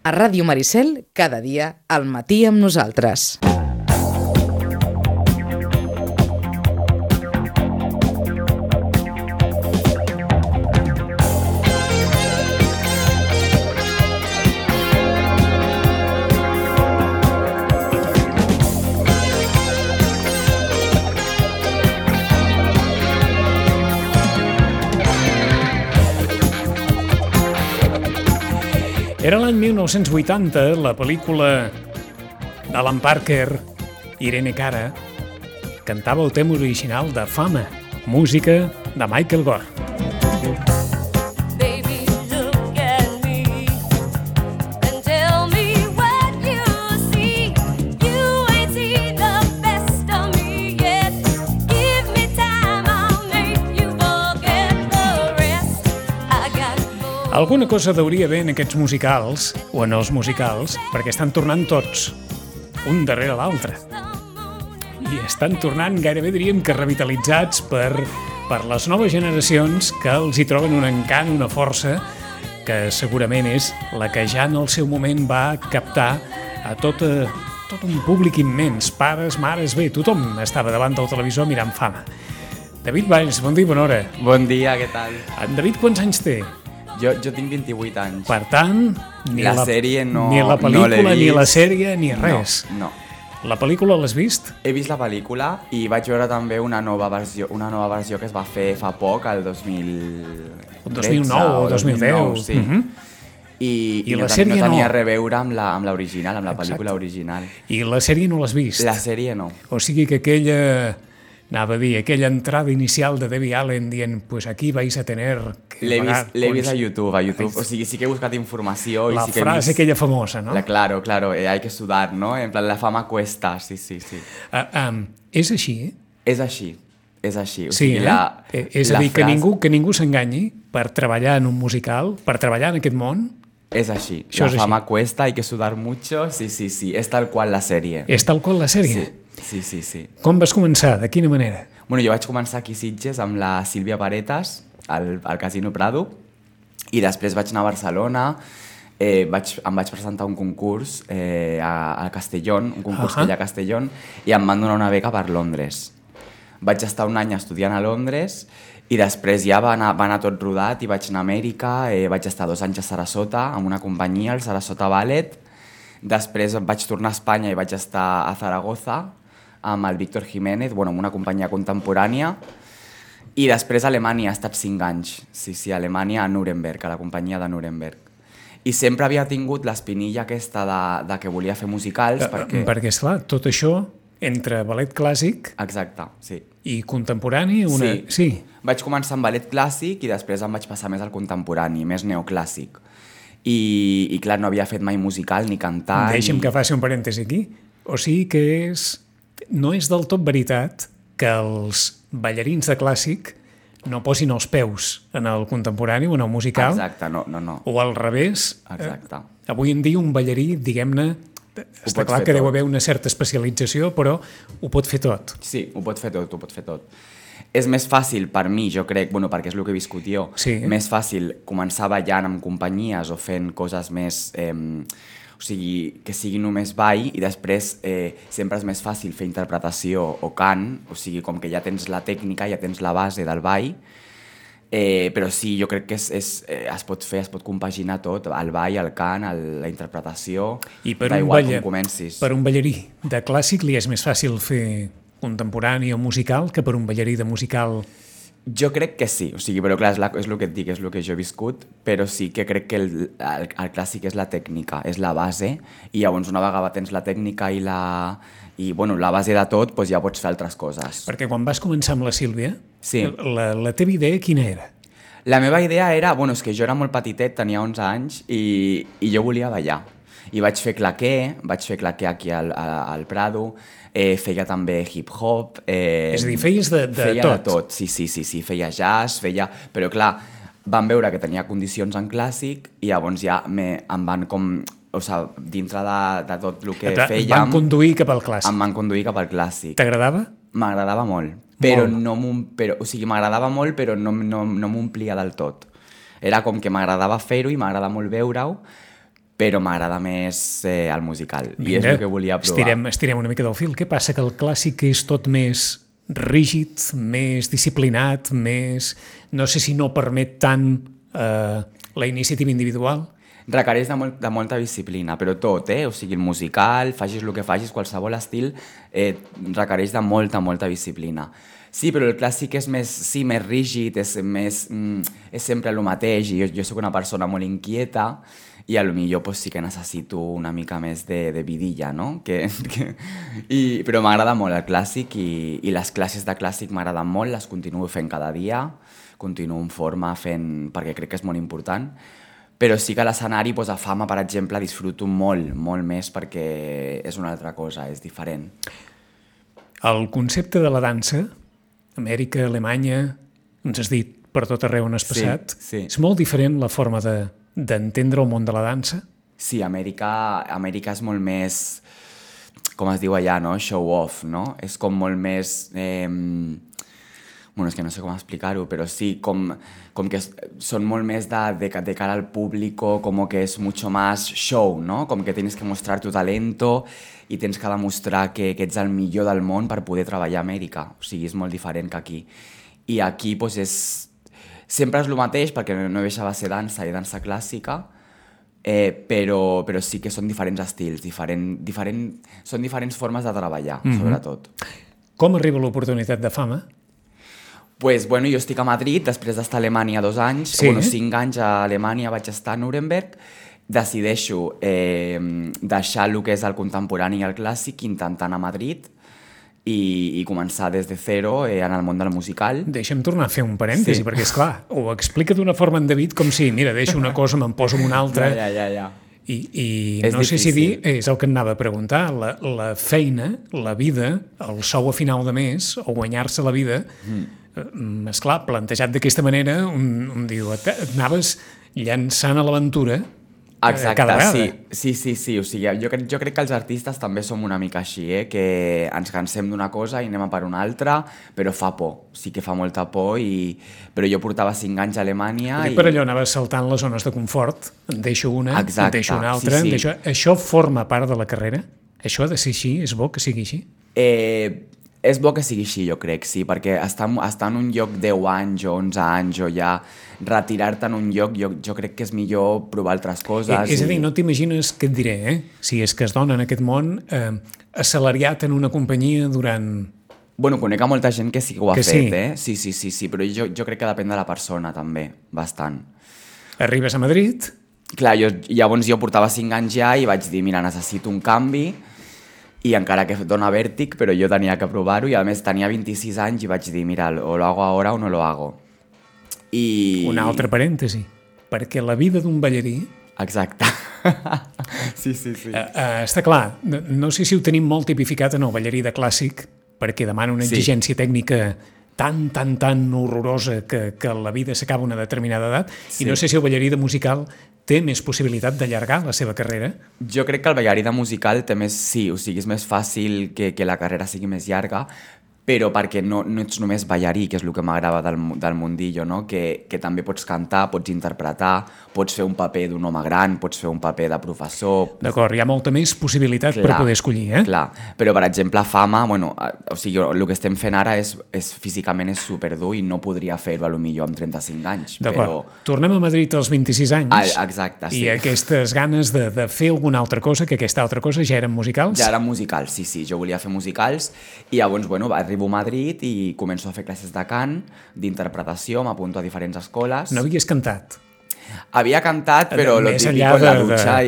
A Ràdio Maricel, cada dia, al matí amb nosaltres. Era l'any 1980, la pel·lícula d'Alan Parker, Irene Cara, cantava el tema original de Fama, música de Michael Gore. Alguna cosa deuria haver en aquests musicals, o en els musicals, perquè estan tornant tots, un darrere l'altre. I estan tornant, gairebé diríem que revitalitzats per les noves generacions que els hi troben un encant, una força, que segurament és la que ja en el seu moment va captar a tot un públic immens, pares, mares, bé, tothom estava davant del televisor mirant Fama. David Valls, bon dia i bona hora. Bon dia, què tal? En David quants anys té? Jo tinc 28 anys. Per tant, ni la sèrie no, ni la pel·lícula, no ni la sèrie, ni res. No. La pel·lícula l'has vist? He vist la pel·lícula i vaig veure també una nova versió que es va fer fa poc, el 2009 o 2010. Sí. I la no sèrie tenia no. res a veure amb l'original, amb la pel·lícula original. I la sèrie no l'has vist? La sèrie no. O sigui que aquella entrada inicial de Debbie Allen dient, pues aquí vais a tener... L'he vist a YouTube. O sigui, sí que he buscat informació. La sí que frase aquella famosa, no? Claro, hay que sudar, ¿no? En plan, la fama cuesta, sí. És així, eh? És així. O sí, sigui, és a dir, que ningú s'enganyi per treballar en un musical, per treballar en aquest món. És així. Això la fama cuesta, hay que sudar mucho. Sí. És tal qual la sèrie. És tal qual la sèrie? Sí. Com vas començar? De quina manera? Bueno, jo vaig començar aquí a Sitges amb la Sílvia Paretas, al Casino Prado, i després vaig anar a Barcelona, em vaig presentar un concurs a Castellón, un concurs que hi ha a Castellón, i em van donar una beca per Londres. Vaig estar un any estudiant a Londres i després ja va anar tot rodat i vaig anar a Amèrica, vaig estar 2 anys a Sarasota amb una companyia, el Sarasota Ballet. Després vaig tornar a Espanya i vaig estar a Zaragoza amb el Víctor Jiménez, amb una companyia contemporània. I després a Alemanya he estat 5 anys. Sí, a Alemanya, a Nuremberg, a la companyia de Nuremberg. I sempre havia tingut l'espinilla aquesta de que volia fer musicals perquè... Perquè, esclar, tot això entre ballet clàssic... Exacte, sí. I contemporani... Sí. Vaig començar amb ballet clàssic i després em vaig passar més al contemporani, més neoclàssic. I clar, no havia fet mai musical ni cantar... Deixa'm que faci un parèntesi aquí. O sigui que no és del tot veritat que els ballarins de clàssic no posin els peus en el contemporani o en el musical. Exacte, no. O al revés. Exacte. Avui en dia un ballarí, diguem-ne, està clar que deu haver una certa especialització, però ho pot fer tot. Sí, ho pot fer tot. És més fàcil per mi, jo crec, perquè és el que he viscut jo, més fàcil començar ballant amb companyies o fent coses més... o sigui, que sigui només ball i després sempre és més fàcil fer interpretació o cant, o sigui, com que ja tens la tècnica, ja tens la base del ball, però sí, jo crec que es pot compaginar tot, el ball, el cant, la interpretació, d'igual com comencis. Per un ballarí de clàssic li és més fàcil fer contemporani o musical que per un ballarí de musical... Jo crec que sí, o sigui, però clar, és el que et dic, és el que jo he viscut, però sí que crec que el clàssic és la tècnica, és la base, i llavors una vegada tens la tècnica i la base de tot, doncs ja pots fer altres coses. Perquè quan vas començar amb la Sílvia, sí. la teva idea quina era? La meva idea era, és que jo era molt petitet, tenia 11 anys, i jo volia ballar. I vaig fer claqué aquí al Prado, feia també hip-hop... És a dir, feies de tot? Feia de tot, sí, feia jazz, però clar, van veure que tenia condicions en clàssic i llavors ja em van com... O sigui, dintre de tot el que fèiem... Et van conduir cap al clàssic? Em van conduir cap al clàssic. T'agradava? M'agradava molt, però m'agradava molt, però no m'omplia del tot. Era com que m'agradava fer-ho i m'agrada molt veure-ho, però m'agrada més el musical. I és el que volia provar. Estirem una mica del fil. Què passa? Que el clàssic és tot més rígid, més disciplinat, més... No sé si no permet tant la iniciativa individual. Requereix de molta disciplina, però tot, o sigui, el musical, facis el que facis, qualsevol estil, requereix de molta disciplina. Sí, però el clàssic és més rígid, és sempre el mateix, i jo soc una persona molt inquieta, i potser pues, sí que necessito una mica més de vidilla, no? Però m'agrada molt el clàssic i les classes de clàssic m'agraden molt, les continuo fent cada dia, continuo en forma fent, perquè crec que és molt important, però sí que l'escenari, doncs, a Fama, per exemple, disfruto molt més perquè és una altra cosa, és diferent. El concepte de la dansa, Amèrica, Alemanya, ens has dit per tot arreu on has passat, sí. És molt diferent la forma d'entendre el món de la dansa? Sí, Amèrica és molt més, com es diu allà, no? Show off, no? És com molt més... Bueno, és que no sé com explicar-ho, però sí, com que són molt més de cara al públic, com que és mucho más show, ¿no? Com que tienes que mostrar tu talento i tens que demostrar que ets el millor del món per poder treballar a Amèrica. O sigui, és molt diferent que aquí. I aquí, doncs, sempre és el mateix, perquè no deixa de ser dansa i dansa clàssica, però sí que són diferents estils, són diferents formes de treballar, sobretot. Com arriba l'oportunitat de Fama? Pues, bueno, jo estic a Madrid, després d'estar a Alemanya 2 anys, sí. 5 anys a Alemanya vaig estar a Nuremberg, decideixo deixar el que és el contemporani i el clàssic, intentant a Madrid i començar des de zero en el món del musical. Deixa'm tornar a fer un parèntesi, perquè, esclar, ho explica d'una forma en David com si, mira, deixo una cosa, me'n poso en una altra... Ja. I no sé si dir, és el que et anava a preguntar, la feina, la vida, el sou a final de mes, o guanyar-se la vida... Esclar, plantejat d'aquesta manera, un diu, et anaves llançant a l'aventura cada vegada. Sí. O sigui, jo crec que els artistes també som una mica així, que ens cansem d'una cosa i anem a per una altra, però fa por, sí que fa molta por, però jo portava 5 anys a Alemanya... Per allò anaves saltant les zones de confort, en deixo una, en deixo una altra... Sí. Això forma part de la carrera? Això ha de ser així? És bo que sigui així? És bo que sigui així, jo crec, sí, perquè estar en un lloc 10 anys o 11 anys o ja retirar-te en un lloc, jo crec que és millor provar altres coses. És a dir, no t'imagines, què et diré, si és que es dona en aquest món, assalariat en una companyia durant... Bueno, conec a molta gent que sí que ho ha fet, Sí, però jo crec que depèn de la persona, també, bastant. Arribes a Madrid... Clar, llavors jo portava 5 anys ja i vaig dir, mira, necessito un canvi... I encara que dona vèrtic, però jo tenia que provar-ho i a més tenia 26 anys i vaig dir, mira, o lo hago ahora o no lo hago. Un altre parèntesi, perquè la vida d'un ballarí... Exacte. Sí. Està clar, no sé si ho tenim molt tipificat en el ballarí de clàssic, perquè demana una exigència tècnica tan horrorosa que la vida s'acaba a una determinada edat, i no sé si el ballarí de musical té més possibilitat d'allargar la seva carrera? Jo crec que el ballarí de musical té més, sí, o sigui, és més fàcil que la carrera sigui més llarga, però perquè no ets només ballarí, que és el que m'agrada del mundillo, no? Que també pots cantar, pots interpretar, pots fer un paper d'un home gran, pots fer un paper de professor... D'acord, hi ha molta més possibilitat per poder escollir, Clar, però per exemple Fama, bueno, o sigui, el que estem fent ara físicament és superdur i no podria fer-ho millor amb 35 anys. D'acord, tornem a Madrid als 26 anys. Exacte, sí. I aquestes ganes de fer alguna altra cosa, que aquesta altra cosa ja eren musicals? Ja eren musicals, sí, jo volia fer musicals i llavors, bueno, arribo a Madrid i començo a fer classes de cant, d'interpretació, m'apunto a diferents escoles. No havies cantat? Havia cantat, però lo típico en la dutxa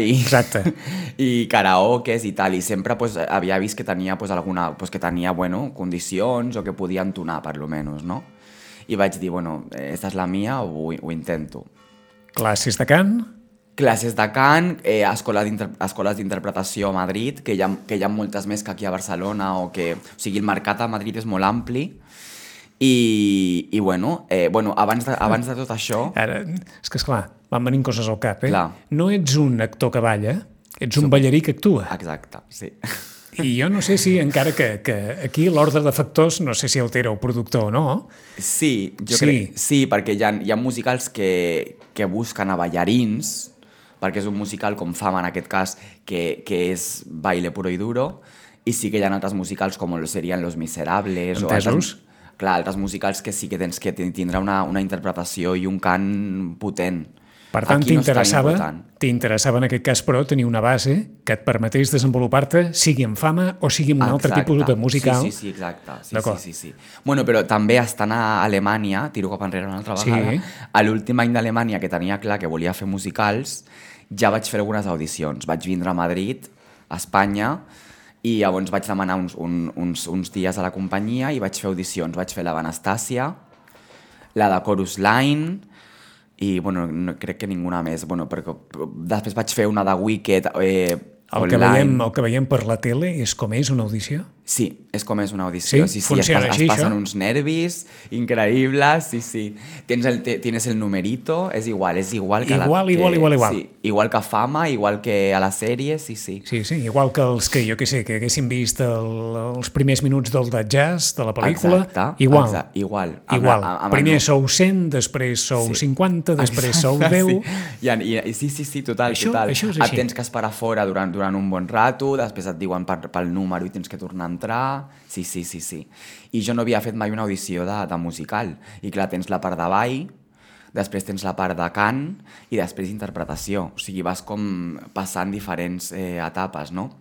i karaokes i tal, i sempre havia vist que tenia condicions o que podia entonar, per lo menos, no? I vaig dir, bueno, esta és la mia, ho intento. Classes de cant? Classes de cant, escoles d'interpretació a Madrid, que hi ha moltes més que aquí a Barcelona, o sigui, el mercat a Madrid és molt ampli, i bueno, abans de tot això... Ara, és que esclar, van venint coses al cap, Clar. No ets un actor que balla, ets un ballarí que actua. Exacte, sí. I jo no sé si, encara que aquí l'ordre de factors, no sé si altera el productor o no. Sí, jo crec, sí, perquè hi ha musicals que busquen a ballarins, perquè és un musical com Fama, en aquest cas, que és baile puro i duro, i sí que hi ha altres musicals com serien Los Miserables. Entesos? Clar, altres musicals que sí que tens que tindrà una interpretació i un cant potent. Per tant, Aquí no és tan important. t'interessava en aquest cas, però, tenir una base que et permetés desenvolupar-te, sigui en Fama o sigui en un altre tipus de musical. Sí, exacte. Sí. Bueno, però també estant a Alemanya, tiro cap enrere una altra vegada, a l'últim any d'Alemanya, que tenia clar que volia fer musicals, ja vaig fer algunes audicions. Vaig vindre a Madrid, a Espanya, i llavors vaig demanar uns dies a la companyia i vaig fer audicions. Vaig fer la d'Anastàcia, la de Chorus Line, i bueno, no, crec que ninguna més, bueno, perquè després vaig fer una de Wicked online. El que veiem per la tele és com és una audició? Sí, és com és una audició. Sí? Funciona així, es passen això? uns nervis increïbles, sí. Tienes el numerito, és igual que Igual. Sí, igual que Fama, igual que a la sèrie, sí. Sí, igual que els que, jo què sé, que haguessin vist els primers minuts del de jazz, de la pel·lícula. Exacte. Igual. Primer sou 100, després sou 50, després sou 10... Sí, total. Això és així. Et tens que esperar fora durant un bon rato, després et diuen pel número i tens que tornar a entrar. Sí. I jo no havia fet mai una audició de musical. I clar, tens la part de ball, després tens la part de cant i després interpretació. O sigui, vas com passant diferents etapes, no?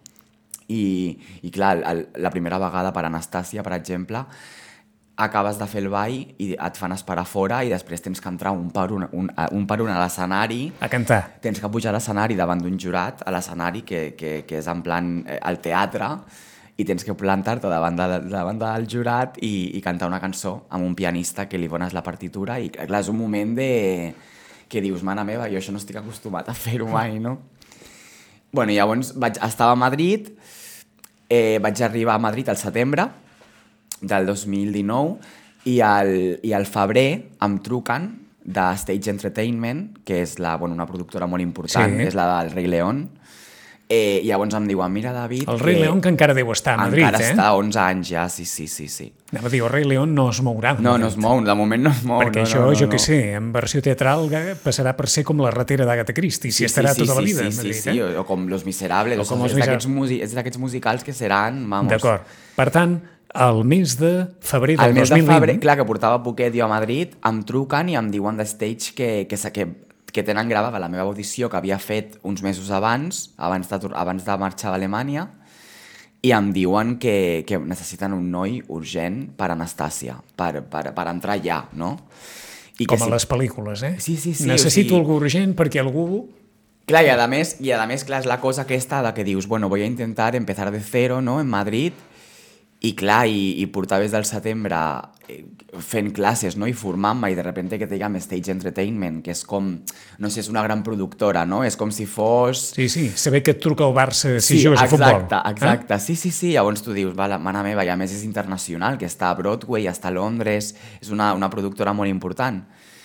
I clar, la primera vegada per Anastàcia, per exemple, acabes de fer el ball i et fan esperar fora i després tens que entrar un per un a l'escenari. A cantar. Tens que pujar a l'escenari davant d'un jurat, a l'escenari que és en plan al teatre, i tens que plantar-te davant del jurat i cantar una cançó amb un pianista que li dones la partitura i clar, és un moment que dius, mare meva, jo això no estic acostumat a fer-ho mai, no? Bueno, llavors estava a Madrid, vaig arribar a Madrid al setembre del 2019 i al febrer em truquen de Stage Entertainment, que és una productora molt important, és la del Rei León. I llavors em diuen, mira, David... El Rei León que encara deu estar a Madrid, encara està 11 anys ja, sí. Anava a dir, el Rei León no es mourà. No es mou, de moment no es mou. Perquè això, jo què sé, en versió teatral passarà per ser com la ratera d'Agatha Christie, si estarà tota la vida a Madrid. Sí, o com Los Miserables, és d'aquests musicals que seran, vamos... D'acord. Per tant, el mes de febrer del 2020... El mes de febrer, clar, que portava poquet jo a Madrid, em truquen i em diuen de Stage que tenen gravada la meva audició que havia fet uns mesos abans de marxar d'Alemanya, i em diuen que necessiten un noi urgent per Anastàcia, per entrar ja, no? Com a les pel·lícules, eh? Sí. Necessito algú urgent perquè algú... Clar, i a més, clar, és la cosa aquesta de que dius, bueno, voy a intentar empezar de cero, ¿no?, en Madrid, i clar, i portar des del setembre fent classes, no?, i formant-me, i de repente que te diguem Stage Entertainment, que és com, no sé, és una gran productora, no? És com si fos... Sí, saber que et truca el Barça si jugues a futbol. Exacte. Sí. Llavors tu dius, va, la mare meva, i a més és internacional, que està a Broadway, està a Londres, és una productora molt important.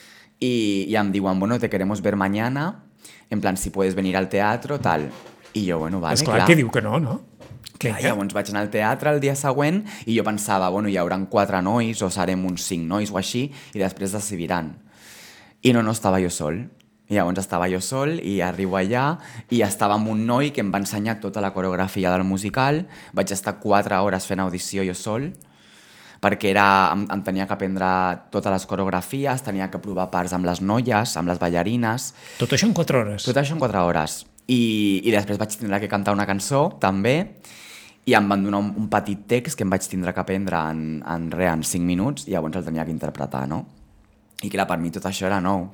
I em diuen, bueno, te queremos ver mañana, en plan, si puedes venir al teatro, tal. I jo, bueno, vale, clar. Que diu que no? Clar, llavors vaig anar al teatre el dia següent i jo pensava, bueno, hi haurà 4 nois o serem uns 5 nois o així i després decidiran. I no estava jo sol. I llavors estava jo sol i arribo allà i estava amb un noi que em va ensenyar tota la coreografia del musical. Vaig estar 4 hores fent audició jo sol perquè em tenia que aprendre totes les coreografies, tenia que provar parts amb les noies, amb les ballarines... Tot això en 4 hores? Tot això en 4 hores. I després vaig tindre que cantar una cançó, també, i em van donar un petit text que em vaig tindre que aprendre en 5 minuts i llavors el tenia que interpretar, no? I clar, per mi tot això era nou.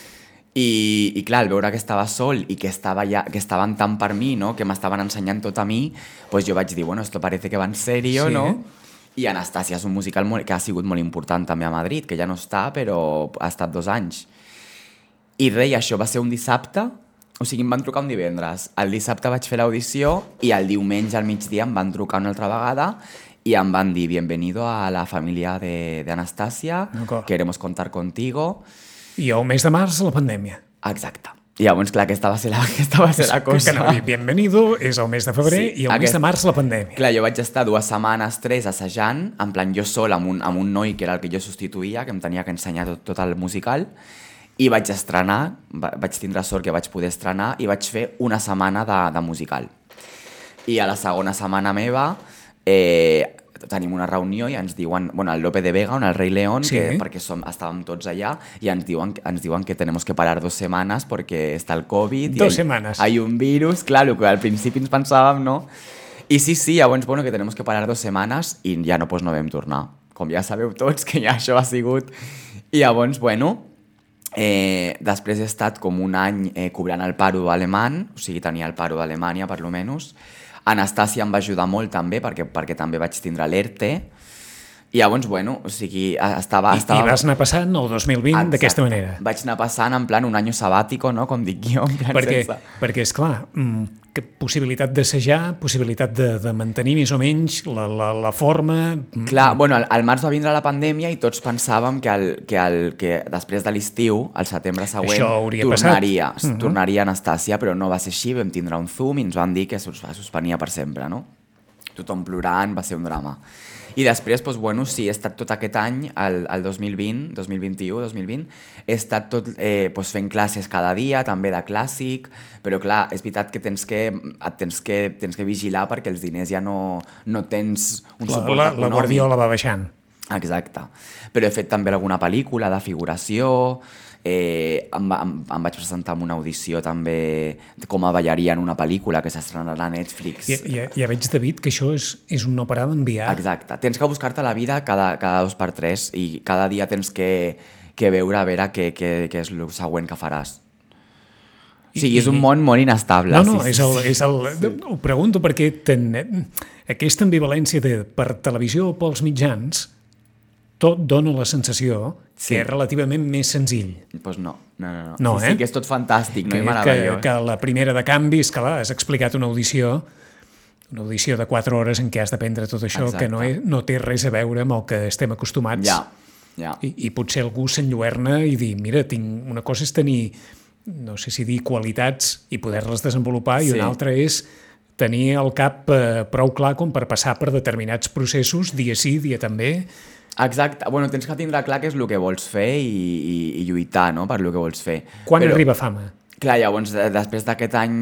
I clar, al veure que estava sol i que estaven tant per mi, no?, que m'estaven ensenyant tot a mi, pues jo vaig dir, bueno, esto parece que va en serio, sí, no? I Anastàcia és un musical que ha sigut molt important també a Madrid, que ja no està, però ha estat 2 anys. I res, això va ser un dissabte. O sigui, em van trucar un divendres. El dissabte vaig fer l'audició i el diumenge al migdia em van trucar una altra vegada i em van dir bienvenido a la família de Anastàcia, queremos contar contigo. I el mes de març, la pandèmia. Exacte. I llavors, clar, aquesta va ser la cosa. Que no, bienvenido és el mes de febrer i el mes de març la pandèmia. Clar, jo vaig estar 2 setmanes, 3, assajant, en plan jo sol amb un noi que era el que jo substituïa, que em tenia que ensenyar tot el musical. i vaig estrenar, vaig tindre sort que vaig poder estrenar i vaig fer una setmana de musical. I a la segona setmana meva tenim una reunió i ens diuen, el Lope de Vega, el Rei León, sí. perquè estàvem tots allà, i ens diuen que tenemos que parar 2 semanas porque está el Covid. 2 semanas. Hay un virus, clar, que al principi ens pensàvem, no? I sí, llavors, que tenemos que parar 2 semanas i ja no vam tornar. Com ja sabeu tots, que ja això ha sigut. I llavors, després he estat com un any cobrant el paro alemany, o sigui, tenia el paro d'Alemanya, per lo menos. Anastàcia em va ajudar molt també, perquè també vaig tindre l'ERTE. I llavors, o sigui, estava... I vas anar passant el 2020 d'aquesta manera. Vaig anar passant en plan un any sabàtico, no? Com dic jo. Perquè esclar, que possibilitat d'assajar, possibilitat de mantenir més o menys la forma... Clar, al març va vindre la pandèmia i tots pensàvem que després de l'estiu, al setembre següent, tornaria Anastàcia, però no va ser així, vam tindre un Zoom i ens van dir que es suspenia per sempre, no? Tothom plorant, va ser un drama. I després, he estat tot aquest any, el 2020, 2021, he estat tot fent classes cada dia, també de clàssic, però clar, és veritat que tens que vigilar perquè els diners ja no tens un suport econòmic. La guardiola va baixant. Exacte. Però he fet també alguna pel·lícula de figuració, em vaig presentar en una audició també com a ballaria en una pel·lícula que s'estrenarà a Netflix. Ja veig, David, que això és un no parar d'enviar. Exacte. Tens que buscar-te la vida cada 2 per 3 i cada dia tens que veure a veure què és el següent que faràs. O sigui, és un món molt inestable. Ho pregunto perquè aquesta ambivalència per televisió o pels mitjans tot dona la sensació que és relativament més senzill. Doncs no. Sí, que és tot fantàstic, no? Que la primera de canvi és que has explicat una audició de 4 hores en què has d'aprendre tot això. Exacte. Que no té res a veure amb el que estem acostumats. Ja. I potser algú s'enlluerna i dir, mira, una cosa és tenir, no sé si dir qualitats i poder-les desenvolupar, i una altra és tenir el cap prou clar com per passar per determinats processos, dia sí, dia també. Exacte. Tens que tindre clar què és el que vols fer i lluitar, no?, per el que vols fer. Quan arriba Fama? Clar, llavors, després d'aquest any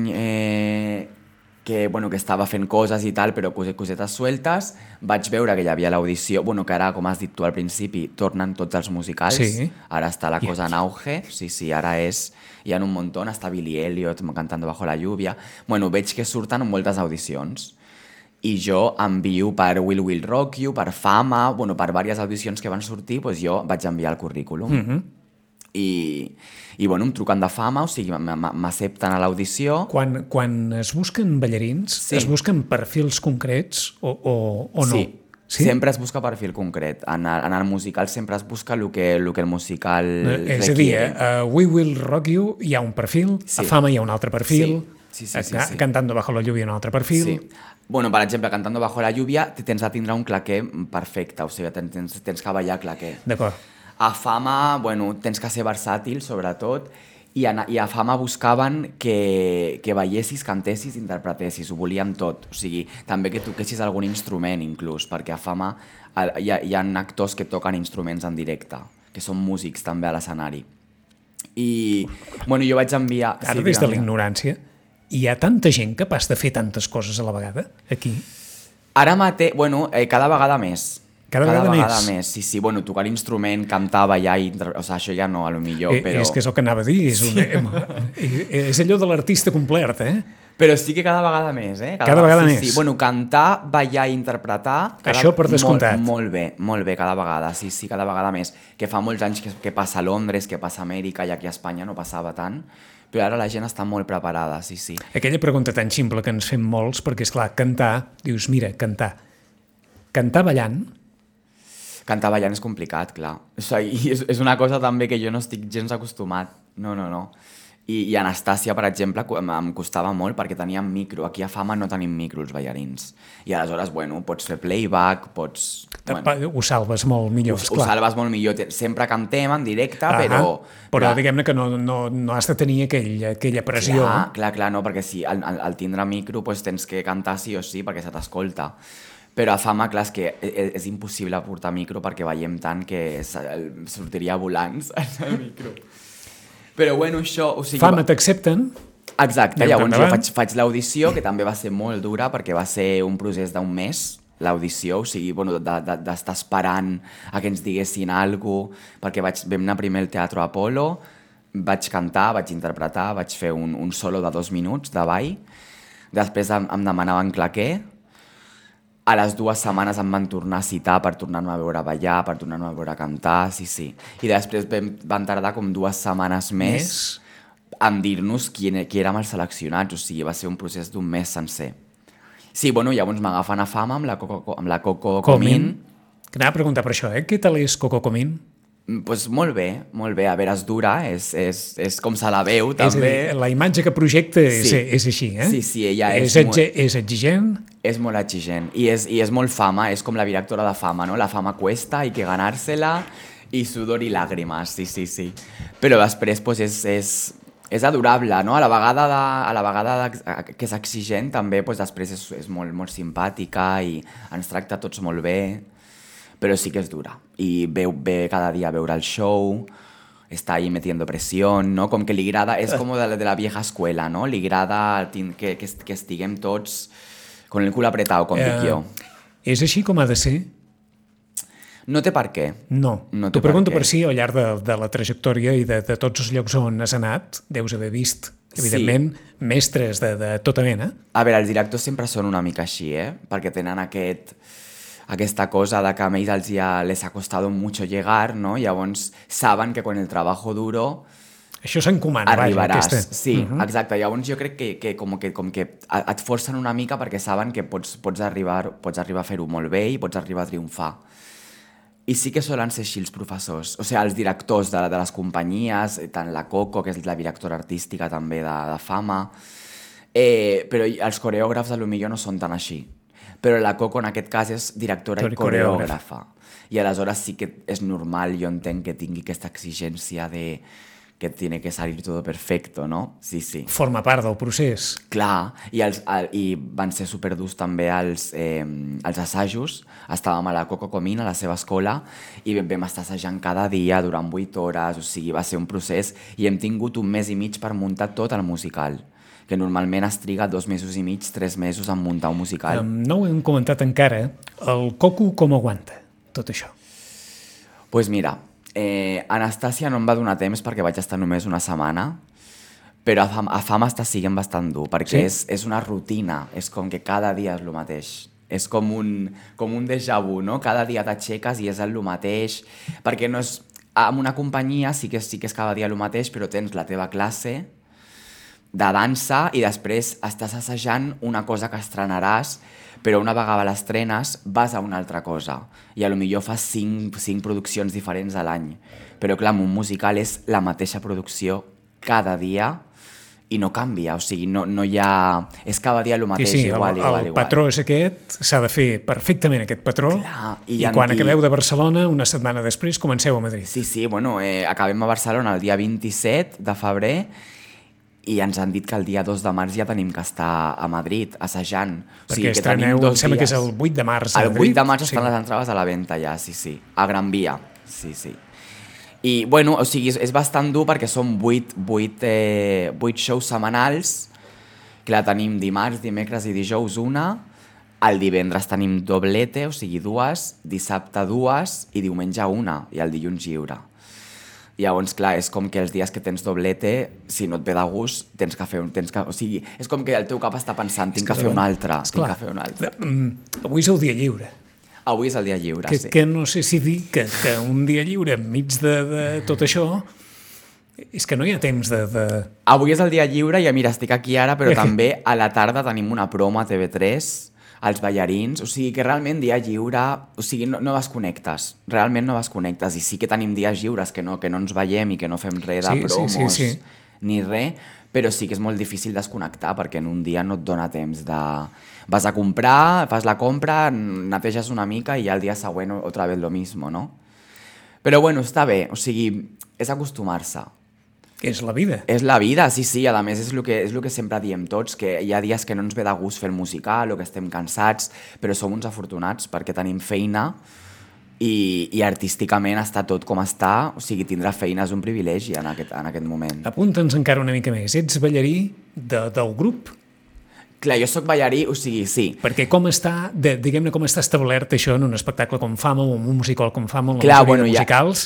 que estava fent coses i tal, però cosetes sueltes, vaig veure que hi havia l'audició, que ara, com has dit tu al principi, tornen tots els musicals. Sí. Ara està la cosa en auge. Sí, ara hi ha un muntó, està Billy Elliot cantant Bajo la lluvia. Veig que surten moltes audicions. I jo envio per Will Will Rock You, per Fama, per diverses audicions que van sortir, jo vaig enviar el currículum. I em truquen de Fama, o sigui, m'accepten a l'audició. Quan es busquen ballarins, es busquen perfils concrets o no? Sí, sempre es busca perfil concret. En el musical sempre es busca el que el musical requiere. És a dir, a We Will Rock You hi ha un perfil, a Fama hi ha un altre perfil, sí. Cantando Bajo la lluvia hi ha un altre perfil. Sí. Per exemple, Cantando Bajo la lluvia tens de tindre un claqué perfecte, o sigui, tens que ballar claqué. D'acord. A Fama, tens que ser versàtil, sobretot, i a Fama buscaven que ballessis, cantessis, interpretessis, ho volien tot. O sigui, també que toquessis algun instrument, inclús, perquè a Fama hi ha actors que toquen instruments en directe, que són músics també a l'escenari. I, jo vaig enviar... Ara, des de l'ignorància, hi ha tanta gent capaç de fer tantes coses a la vegada, aquí? Ara mateix, cada vegada més. Cada vegada més? Sí, tocar l'instrument, cantar, ballar, o sigui, això ja no, a lo millor, però... És que és el que anava a dir, és allò de l'artista complet, Però sí que cada vegada més, Cada vegada més. Sí, cantar, ballar i interpretar... Això per descomptat. Molt bé, cada vegada, sí, cada vegada més. Que fa molts anys que passa a Londres, que passa a Amèrica, i aquí a Espanya no passava tant, però ara la gent està molt preparada, sí. Aquella pregunta tan ximple que ens fem molts, perquè, esclar, cantar, dius, mira, cantar ballant... Cantar ballant és complicat, clar. És una cosa també que jo no estic gens acostumat. No. I Anastàcia, per exemple, em costava molt perquè teníem micro. Aquí a Fama no tenim micro, els ballarins. I aleshores, pots fer playback, pots... Ho salves molt millor, esclar. Ho salves molt millor. Sempre cantem en directe, però... Però diguem-ne que no has de tenir aquella pressió. Clar, no, perquè si al tindre micro tens que cantar sí o sí perquè se t'escolta. Però a Fama, clar, és que és impossible portar micro perquè veiem tant que sortiria volant el micro. Però bueno, això... O sigui, Fama t'accepten. Exacte, Anem llavors jo endavant. faig l'audició, que també va ser molt dura, perquè va ser un procés d'1 mes, l'audició, o sigui, bueno, d'estar esperant a que ens diguessin alguna cosa, perquè vam anar primer al Teatro Apolo, vaig cantar, vaig interpretar, vaig fer un solo de 2 minuts de ball, després em demanaven claqué, a les 2 setmanes em van tornar a citar per tornar-me a veure ballar, per tornar-me a veure cantar, sí. I després van tardar com 2 setmanes més en dir-nos qui érem els seleccionats, o sigui, va ser un procés d'1 mes sencer. Sí, bueno, llavors m'agafen a Fama amb la Coco Comín. Anava a preguntar per això, Què tal és Coco Comín? Pues molt bé. A veure, és dura, és com se la veu, també. És a dir, la imatge que projecta és així, Sí, ella és exigent. És molt exigent i és molt Fama, és com la directora de Fama, no? La fama cuesta, hay que ganársela, i sudor i làgrimes, sí. Però després pues, és adorable, no? A la vegada que és exigent, també pues, després és molt simpàtica i ens tracta tots molt bé, però sí que és dura. I ve cada dia a veure el show, està ahí metiendo presión, ¿no? Com que li agrada, és com de la vieja escuela, ¿no? Li agrada que estiguem tots con el cul apretado, com dic jo. És així com ha de ser? No té per què. No. T'ho pregunto per si al llarg de la trajectòria i de tots els llocs on has anat, deus haver vist, evidentment, mestres de tota mena. A veure, els directors sempre són una mica així, perquè tenen aquesta cosa de que a ells les ha costado mucho llegar, ¿no? Llavors saben que con el trabajo duro això s'encomana, arribaràs. Sí, exacte. Llavors jo crec que com que et forcen una mica perquè saben que pots arribar a fer-ho molt bé i pots arribar a triomfar. I sí que solen ser així els professors, o sigui, els directors de les companyies, tant la Coco, que és la directora artística també de Fama, però els coreògrafs potser no són tan així. Però la Coco en aquest cas és directora i coreògrafa. I aleshores sí que és normal, jo entenc que tingui aquesta exigència de que tiene que salir todo perfecto, no? Sí. Forma part del procés. Clar, i van ser superdurs també els assajos. Estàvem a la Coco Comín, a la seva escola, i vam estar assajant cada dia durant 8 hores, o sigui, va ser un procés, i hem tingut 1 mes i mig per muntar tot el musical, que normalment es triga 2 mesos i mig, 3 mesos en muntar un musical. No ho hem comentat encara, el Coco com aguanta tot això? Pues mira, Anastàcia no em va donar temps perquè vaig estar només una setmana, però a Fama està sent bastant dur, perquè és una rutina, és com que cada dia és el mateix. És com un déjà vu, no? Cada dia t'aixeques i és el mateix, perquè no és... En una companyia sí que és cada dia el mateix, però tens la teva classe de dansa i després estàs assajant una cosa que estrenaràs, però una vegada l'estrenes vas a una altra cosa i potser fas 5 produccions diferents a l'any. Però clar, un musical és la mateixa producció cada dia i no canvia, o sigui, no hi ha... És cada dia el mateix, igual. El patró és aquest, s'ha de fer perfectament aquest patró, clar, i quan acabeu de Barcelona, una setmana després, comenceu a Madrid. Sí, bueno, acabem a Barcelona el dia 27 de febrer i ens han dit que el dia 2 de març ja tenim que estar a Madrid, assajant. Perquè estreneu, em sembla que és el 8 de març a Madrid. El 8 de març estan les entrades a la venda ja, sí. A Gran Via, sí. I, bueno, o sigui, és bastant dur perquè són 8 shows setmanals, que la tenim dimarts, dimecres i dijous una, el divendres tenim doblete, o sigui 2, dissabte 2 i diumenge 1, i el dilluns lliure. Llavors, clar, és com que els dies que tens doblete, si no et ve de gust, tens que fer o sigui, és com que el teu cap està pensant, tinc que fer un altre. Avui és el dia lliure. Avui és el dia lliure, sí. Que no sé si dir que un dia lliure enmig de tot això és que no hi ha temps de... Avui és el dia lliure i mira, estic aquí ara, però també a la tarda tenim una promo a TV3, els ballarins, o sigui que realment dia lliure, o sigui, no desconnectes, realment no desconnectes, i sí que tenim dies lliures que no ens veiem i que no fem res de promos ni res, però sí que és molt difícil desconnectar perquè en un dia no et dona temps de... Vas a comprar, fas la compra, neteges una mica i ja el dia següent otra vez lo mismo, no? Però bueno, està bé, o sigui, és acostumar-se. És la vida. És la vida, sí, a més és el que sempre diem tots, que hi ha dies que no ens ve de gust fer el musical o que estem cansats, però som uns afortunats perquè tenim feina i artísticament està tot com està, o sigui, tindrà feina és un privilegi en aquest moment. Apunta'ns encara una mica més. Ets ballarí del grup? Clar, jo sóc ballarí, o sigui, sí. Perquè com està, diguem-ne, com està establert això en un espectacle com Fama o en un musical com Fama, en la majoria de musicals,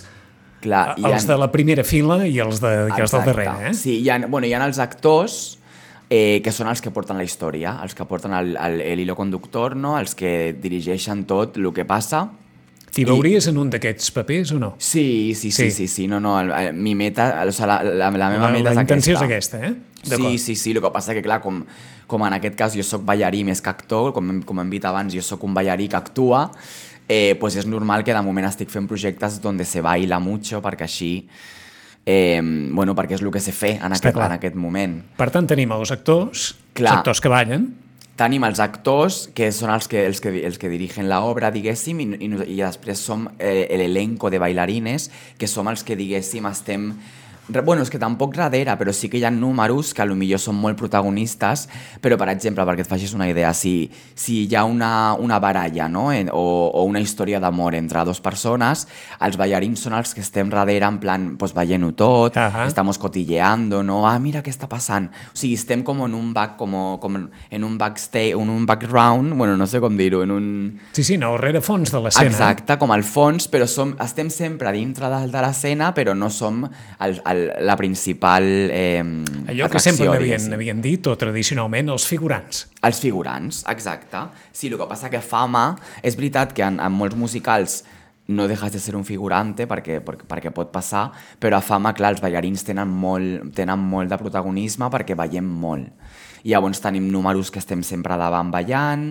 els de la primera fila i els del darrere, eh? Sí, hi ha els actors que són els que porten la història, els que porten el hilo conductor, no? Els que dirigeixen tot el que passa. T'hi veuries en un d'aquests papers o no? Sí. No, mi meta, la meva meta és aquesta. La intenció és aquesta, eh? Sí, el que passa que, clar, com en aquest cas jo sóc ballarí més que actor, com hem dit abans, jo sóc un ballarí que actua, pues és normal que de moment estic fent projectes on se baila mucho, perquè així, perquè és el que sé fer en aquest moment. Per tant, tenim els actors que ballen. Tenim els actors, que són els que dirigen l'obra, diguéssim, i després som l'elenco de bailarines, que som els que, diguéssim, estem... Bueno, és que tampoc darrere, però sí que hi ha números que potser són molt protagonistes, però, per exemple, perquè et facis una idea, si hi ha una baralla, no? o una història d'amor entre dues persones, els ballarins són els que estem darrere, en plan, pues, veient-ho tot, estamos cotilleando, no? Mira què està passant. O sigui, estem com en un en un backstage, en un background, bueno, no sé com dir-ho, en un... Sí, no, rerefons de l'escena. Exacte, com al fons, però estem sempre dintre de l'escena, però no som la principal allò que sempre n'havien dit, o tradicionalment, els figurants. Els figurants, exacte. Sí, el que passa que Fama, és veritat que en molts musicals no deixes de ser un figurante perquè pot passar, però a Fama, clar, els ballarins tenen molt de protagonisme perquè ballem molt. I llavors tenim números que estem sempre davant ballant,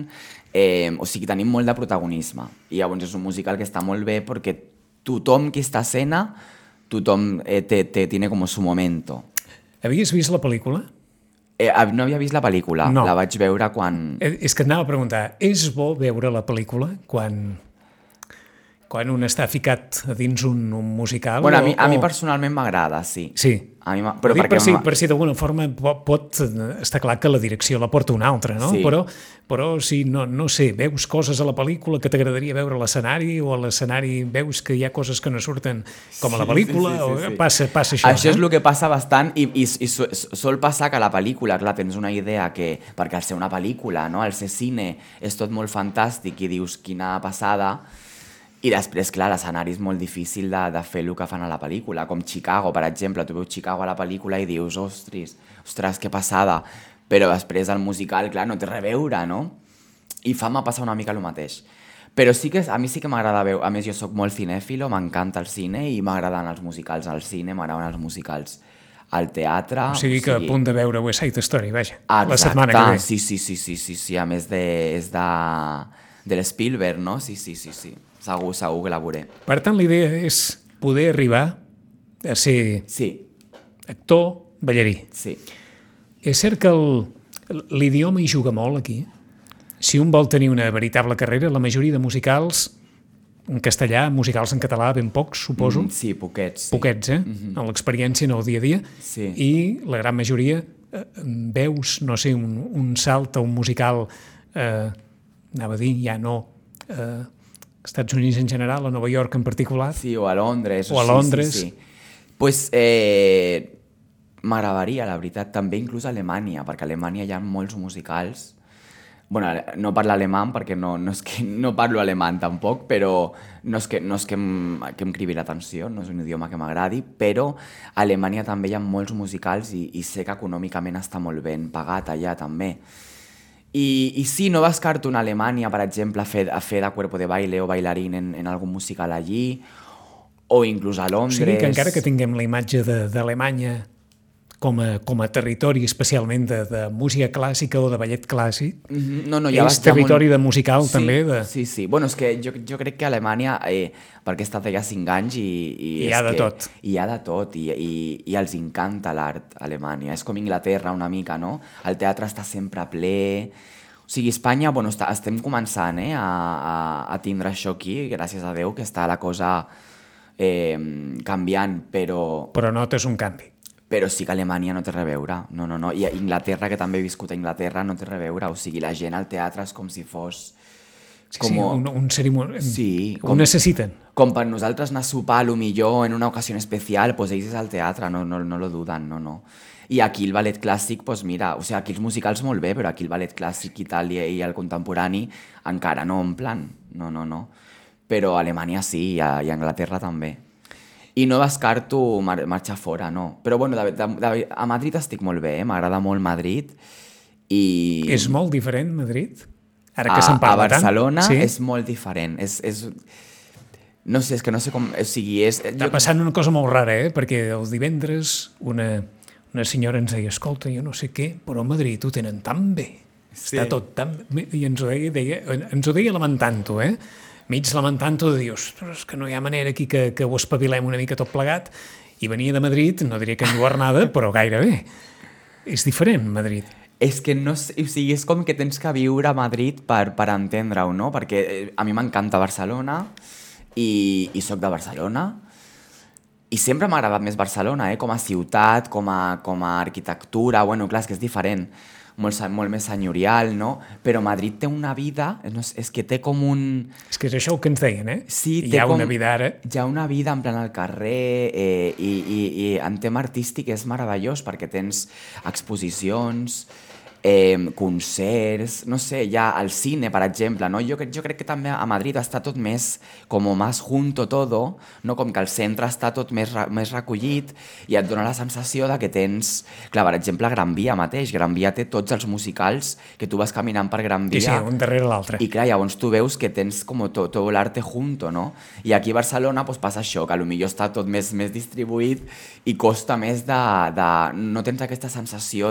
o sigui, tenim molt de protagonisme. I llavors és un musical que està molt bé perquè tothom que està a escena, tothom tiene como su momento. Havies vist la pel·lícula? No havia vist la pel·lícula, no. La vaig veure quan... És que et anava a preguntar, és bo veure la pel·lícula quan un està ficat a dins un musical? Bueno, a mi personalment m'agrada, sí. Sí. Però per si d'alguna forma pot estar clar que la direcció la porta una altra, no? Sí. Però si no sé, veus coses a la pel·lícula que t'agradaria veure a l'escenari, o a l'escenari veus que hi ha coses que no surten com a la pel·lícula, sí. Passa això. Això és el que passa bastant i sol passar que a la pel·lícula, clar, tens una idea que, perquè al ser una pel·lícula, no? Al ser cine és tot molt fantàstic i dius quina passada. I després, clar, l'escenari és molt difícil de fer el que fan a la pel·lícula, com Chicago, per exemple. Tu veus Chicago a la pel·lícula i dius, ostres, que passada. Però després el musical, clar, no té res a veure, no? I Fama passa una mica el mateix. Però sí que a mi sí que m'agrada veure... A més, jo sóc molt cinèfilo, m'encanta el cine i m'agraden els musicals al cine, m'agraden els musicals al teatre... O sigui que a punt de veure West Side Story, vaja, la setmana que ve. Sí, a més és de l'Spielberg, no? Sí. Segur que la veuré. Per tant, l'idea és poder arribar a ser actor, ballarí. Sí. És cert que l'idioma hi juga molt aquí. Si un vol tenir una veritable carrera, la majoria de musicals en castellà, musicals en català, ben pocs, suposo. Sí, poquets. Sí. Poquets, en l'experiència, en el dia a dia. Sí. I la gran majoria veus, no sé, un salt a un musical, anava a dir, ja no... Estats Units en general, a Nova York en particular. Sí, o a Londres. Sí. Pues m'agradaria, la veritat, també inclús a Alemanya, perquè a Alemanya hi ha molts musicals. Bueno, no parlo alemany perquè no és que no parlo alemany tampoc, però no és que em cridi l'atenció, no és un idioma que m'agradi, però a Alemanya també hi ha molts musicals i sé que econòmicament està molt ben pagat allà també. I sí, no descarto en Alemanya, per exemple, a fer de cuerpo de baile o bailarín en algun musical allí, o inclús a Londres... O sigui que encara que tinguem la imatge d'Alemanya com a territori especialment de música clàssica o de ballet clàssic, és territori de musical també. Sí. Bueno, és que jo crec que a Alemanya, perquè he estat allà 5 anys i hi ha de tot. Hi ha de tot i els encanta l'art a Alemanya. És com Inglaterra una mica, no? El teatre està sempre ple... O sigui, Espanya, bueno, estem començant a tindre això aquí, gràcies a Déu, que està la cosa canviant, però... Però notes un canvi. Però sí que Alemanya no té res a veure. No. I Inglaterra, que també he viscut a Inglaterra, no té res a veure. O sigui, la gent al teatre és com si fos Sí, un cerimoni... Sí, ho necessiten. Com per nosaltres anar a sopar, millor en una ocasió especial, pues ells és al teatre, no lo duden, no. I aquí el ballet clàssic, pues mira, o sigui, aquí els musicals molt bé, però aquí el ballet clàssic i tal, i el contemporani encara no, en plan, no. Però a Alemanya sí, i a Anglaterra també. I no descarto marxar fora, no. Però bueno, a Madrid estic molt bé, m'agrada molt Madrid. I... És molt diferent, Madrid? Ara que se'n parla tant. A Barcelona és molt diferent. No sé, és que no sé com... O sigui, Està passant una cosa molt rara, perquè el divendres una senyora ens deia, escolta, jo no sé què, però a Madrid ho tenen tan bé. Sí. Està tot tan bé. I ens ho deia lamentant-ho, mig lamentant-ho de dir, ostres, que no hi ha manera aquí que ho espavilem una mica tot plegat. I venia de Madrid, no diria que enlluernada, però gairebé. És diferent, Madrid. És que no sé, o sigui, és com que tens que viure a Madrid per entendre-ho, no? Perquè a mi m'encanta Barcelona i soc de Barcelona i sempre m'ha agradat més Barcelona, com a ciutat, com a arquitectura, bueno, clar, és que és diferent, molt més senyorial, no? Però Madrid té una vida, és que té com un... És que és això el que ens deien, Sí, hi ha una vida ara. Hi ha una vida en plan al carrer i en tema artístic és meravellós perquè tens exposicions, concerts, no sé, ja al cine, per exemple, no? Jo crec que també a Madrid està tot més, com més junto todo, no? Com que el centre està tot més recollit i et dona la sensació de que tens... Clar, per exemple, Gran Via mateix. Gran Via té tots els musicals que tu vas caminant per Gran Via. Sí, un darrere l'altre. I clar, llavors tu veus que tens com tot l'arte junto, no? I aquí a Barcelona pues, passa això, que potser està tot més distribuït i costa més de... No tens aquesta sensació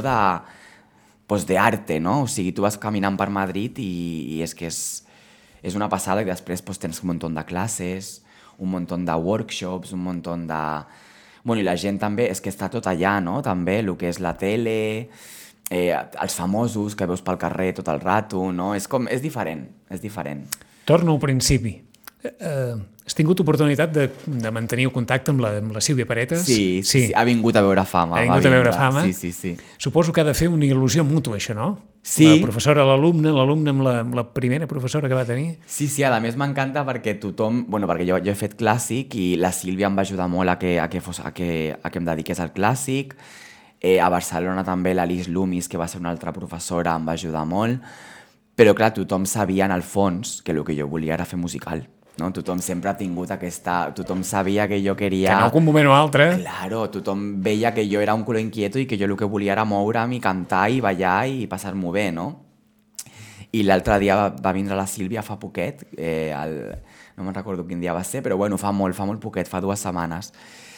d'arte, no? O sigui, tu vas caminant per Madrid i és que és una passada i després pues, tens un munt de classes, un munt de workshops, un munt de... Bueno, i la gent també, és que està tot allà, no? També, el que és la tele, els famosos que veus pel carrer tot el rato, no? És diferent, és diferent. Torno al principi. Has tingut oportunitat de mantenir el contacte amb la Sílvia Paretes? Sí, ha vingut a veure Fama. Ha vingut a veure Fama? Sí. Suposo que ha de fer una il·lusió mútua, això, no? Sí. La professora a l'alumne amb la primera professora que va tenir. Sí, a més m'encanta perquè tothom... Bueno, perquè jo he fet clàssic i la Sílvia em va ajudar molt a que em dediqués al clàssic. A Barcelona també l'Alice Loomis, que va ser una altra professora, em va ajudar molt. Però, clar, tothom sabia en el fons que el que jo volia era fer musical. No? Tothom sempre ha tingut aquesta... Tothom sabia que jo queria... Que en algun moment o altre... Claro, tothom veia que jo era un culo inquieto i que jo el que volia era moure'm i cantar i ballar i passar-m'ho bé, no? I l'altre dia va vindre la Sílvia fa poquet, no me'n recordo quin dia va ser, però bueno, fa molt poquet, fa 2 setmanes.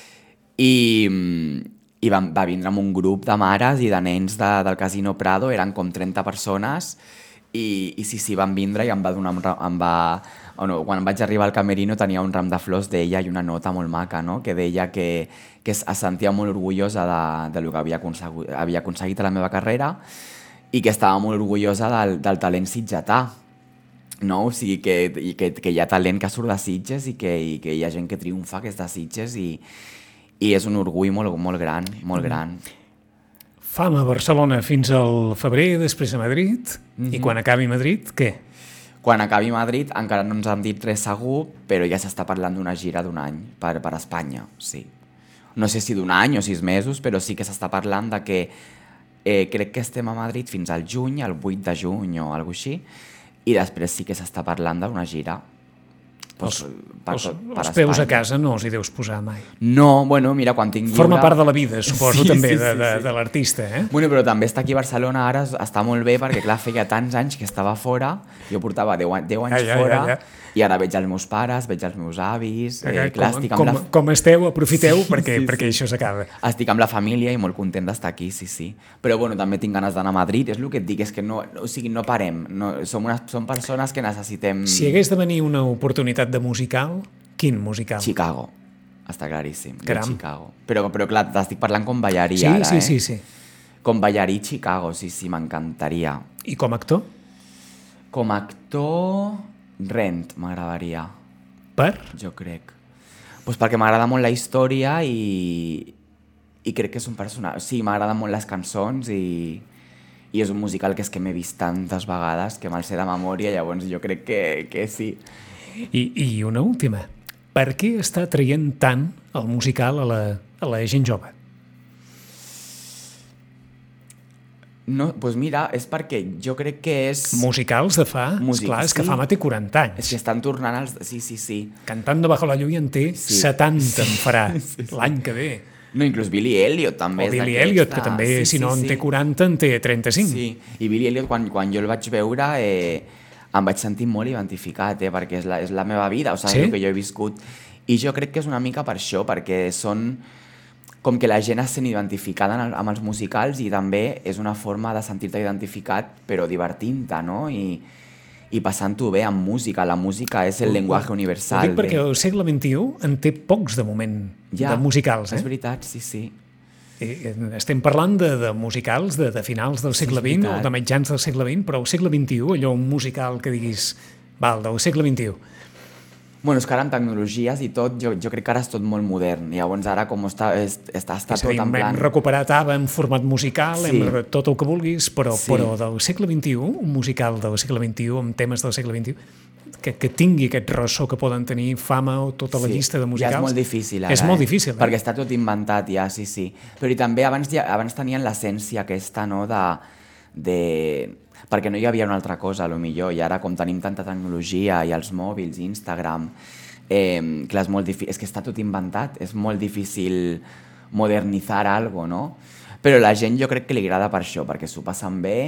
I va vindre amb un grup de mares i de nens del Casino Prado, eren com 30 persones, i sí, van vindre i em va donar... Quan vaig arribar al camerino tenia un ram de flors d'ella i una nota molt maca, no? Que deia que es sentia molt orgullosa del que havia aconseguit a la meva carrera i que estava molt orgullosa del talent sitgetà, no? O sigui, que hi ha talent que surt de Sitges i que hi ha gent que triomfa que és de Sitges i és un orgull molt gran, molt gran. Fama a Barcelona fins al febrer, després a Madrid, i quan acabi Madrid, què? Quan acabi Madrid encara no ens han dit res segur, però ja s'està parlant d'una gira d'1 any per Espanya, sí. No sé si d'1 any o 6 mesos, però sí que s'està parlant de que crec que estem a Madrid fins al juny, el 8 de juny o alguna cosa així, i després sí que s'està parlant d'una gira. Els peus a casa no els hi deus posar mai. No, bueno, mira, quan tinc lliure... Forma part de la vida, suposo, també, de l'artista, Bueno, però també estar aquí a Barcelona ara està molt bé, perquè clar, feia tants anys que estava fora, jo portava 10 anys fora, i ara veig els meus pares, veig els meus avis... Com esteu, aprofiteu, perquè això s'acaba. Estic amb la família i molt content d'estar aquí, sí. Però bueno, també tinc ganes d'anar a Madrid, és el que et dic, és que no parem, som persones que necessitem... Si hagués de venir una oportunitat de musical, quin musical? Chicago, està claríssim. Caram. Chicago. Però clar, t'estic parlant com ballarí ara, Sí. Com ballarí Chicago, sí, m'encantaria. I com a actor? Com a actor, Rent m'agradaria. Per? Jo crec. Pues perquè m'agrada molt la història i crec que és un personatge... Sí, m'agraden molt les cançons i i és un musical que és que m'he vist tantes vegades que me'l sé de memòria, llavors jo crec que sí. I una última. Per què està traient tant el musical a la gent jove? No, doncs mira, és perquè jo crec que és... Musicals de fa... Esclar, és que Fama té 40 anys. És que estan tornant als... Sí. Cantando bajo la lluvia en té 70 en farà l'any que ve. No, inclús Billy Elliot també. O Billy Elliot, que també, si no en té 40, en té 35. Sí, i Billy Elliot, quan jo el vaig veure, em vaig sentir molt identificat, perquè és la meva vida, o sigui, el que jo he viscut. I jo crec que és una mica per això, perquè són... com que la gent es sent identificada amb els musicals i també és una forma de sentir-te identificat però divertint-te, no? I passant-ho bé amb música. La música és el llenguatge universal. Ho dic perquè el segle XXI en té pocs de moment de musicals. És veritat, sí. Estem parlant de musicals de finals del segle XX o de mitjans del segle XX, però al segle XXI, allò un musical que diguis, val, del segle XXI. Bueno, és que ara amb tecnologies i tot, jo crec que ara és tot molt modern. Llavors ara com està tot en plan... Hem recuperat ABBA en format musical, tot el que vulguis, però del segle XXI, un musical del segle XXI, amb temes del segle XXI, que tingui aquest ressò que poden tenir Fama o tota la llista de musicals... Ja és molt difícil ara. És molt difícil, perquè està tot inventat ja, sí. Però i també abans tenien l'essència aquesta, no?, perquè no hi havia una altra cosa, a lo millor, i ara com tenim tanta tecnologia i els mòbils, Instagram, clar, és que està tot inventat, és molt difícil modernitzar algo, no? Però la gent jo crec que li agrada per això, perquè s'ho passen bé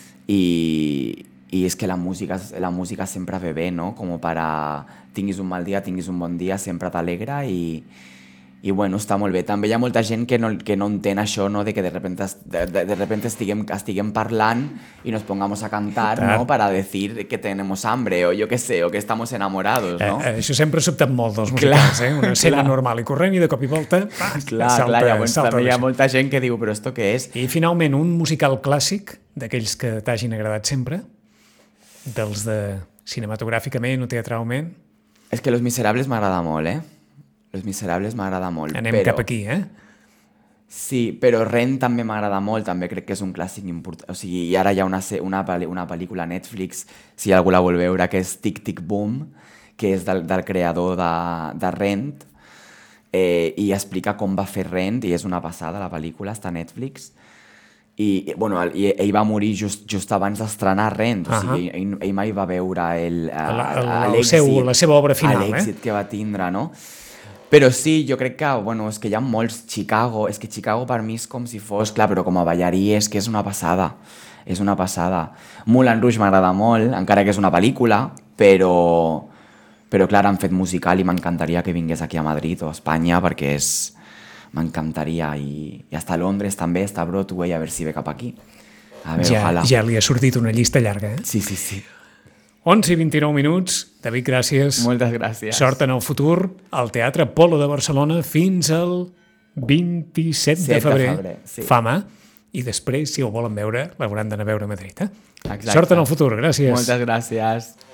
i és que la música sempre ve bé, no? Com per a tinguis un mal dia, tinguis un bon dia, sempre t'alegra i bueno, està molt bé. També hi ha molta gent que no entén això, no? De que de repente estiguem parlant y nos pongamos a cantar, ¿no? Para decir que tenemos hambre o yo qué sé, o que estamos enamorados, no? Això sempre ha sobtat molt dels musicals, Una escena normal i corrent i de cop i volta llavors també hi ha molta gent que diu, però esto què és? I finalment, un musical clàssic, d'aquells que t'hagin agradat sempre, dels de cinematogràficament o teatralment. És que Los Miserables m'agrada molt, Los Miserables m'agrada molt. Anem cap aquí, Sí, però Rent també m'agrada molt, també crec que és un clàssic important. O sigui, i ara hi ha una pel·lícula a Netflix, si algú la vol veure, que és Tic Tic Boom, que és del creador de Rent, i explica com va fer Rent, i és una passada, la pel·lícula, està a Netflix. I ell va morir just abans d'estrenar Rent, o sigui, ell mai va veure la seva obra final, l'èxit que va tindre, no? Però sí, jo crec que, és que hi ha molts... Chicago per mi és com si fos... Clar, però com a ballarí és que és una passada. És una passada. Moulin Rouge m'agrada molt, encara que és una pel·lícula, però clar, han fet musical i m'encantaria que vingués aquí a Madrid o a Espanya perquè m'encantaria. I hasta Londres també, està a Broadway, a veure si ve cap aquí. A veure, ojalà. Ja li ha sortit una llista llarga, Sí. 11 i 29 minuts. David, gràcies. Moltes gràcies. Sort en el futur al Teatre Apolo de Barcelona fins al 27 de febrer. Sí. Fama. I després, si ho volen veure, l'hauran d'anar a veure a Madrid. Exacte. Sort en el futur. Gràcies. Moltes gràcies.